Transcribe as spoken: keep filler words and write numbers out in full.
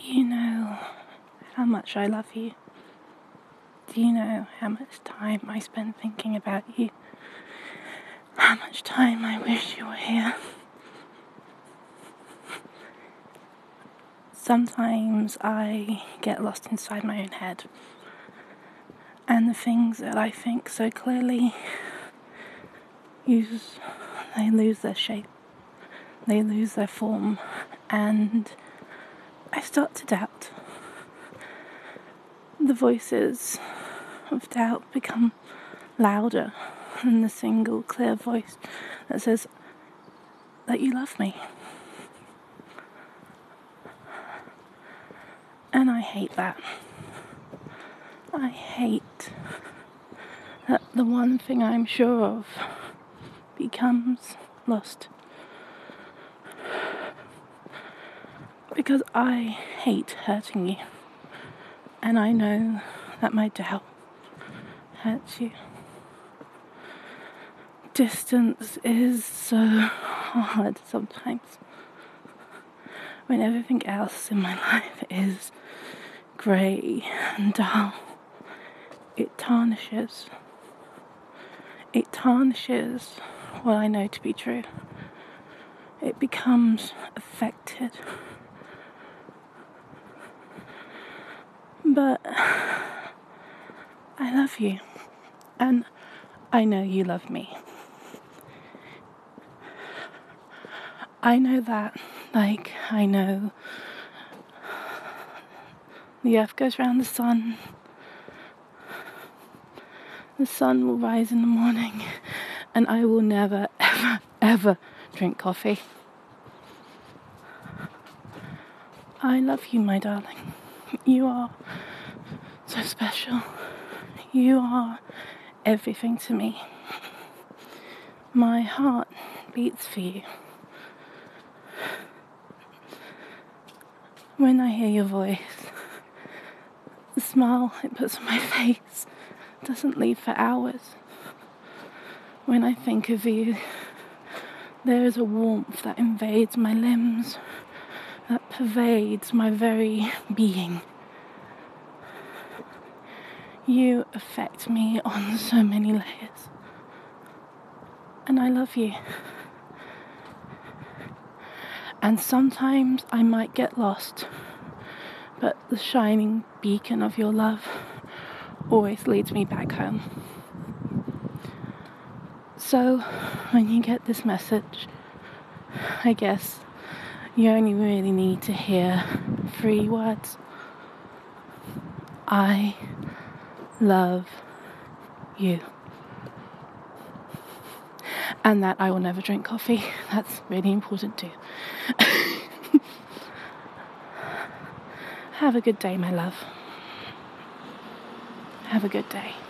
you know how much I love you? Do you know how much time I spend thinking about you? How much time I wish you were here? Sometimes I get lost inside my own head, and the things that I think so clearly use, they lose their shape, they lose their form, and I start to doubt. The voices of doubt become louder than the single clear voice that says that you love me. And I hate that. I hate that the one thing I'm sure of becomes lost. Because I hate hurting you. And I know that my doubt hurts you. Distance is so hard sometimes. When everything else in my life is grey and dull, it tarnishes. It tarnishes what I know to be true. It becomes affected. But I love you, and I know you love me. I know that, like I know the earth goes round the sun. The sun will rise in the morning, and I will never, ever, ever drink coffee. I love you, my darling. You are so special. You are everything to me. My heart beats for you. When I hear your voice, the smile it puts on my face doesn't leave for hours. When I think of you, there is a warmth that invades my limbs, that pervades my very being. You affect me on so many layers, and I love you. And sometimes I might get lost, but the shining beacon of your love always leads me back home. So, when you get this message, I guess you only really need to hear three words. I love you. And that I will never drink coffee. That's really important too. Have a good day, my love. Have a good day.